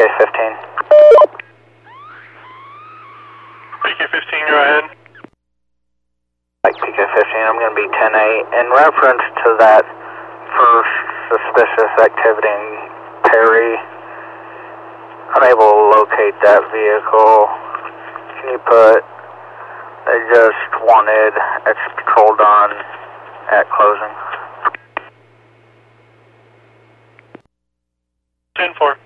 PK-15. PK-15, go ahead. Like PK-15, I'm going to be 10-8. In reference to that first suspicious activity in Perry, unable to locate that vehicle. Can you put, they just wanted extra patrol done at closing. 10-4.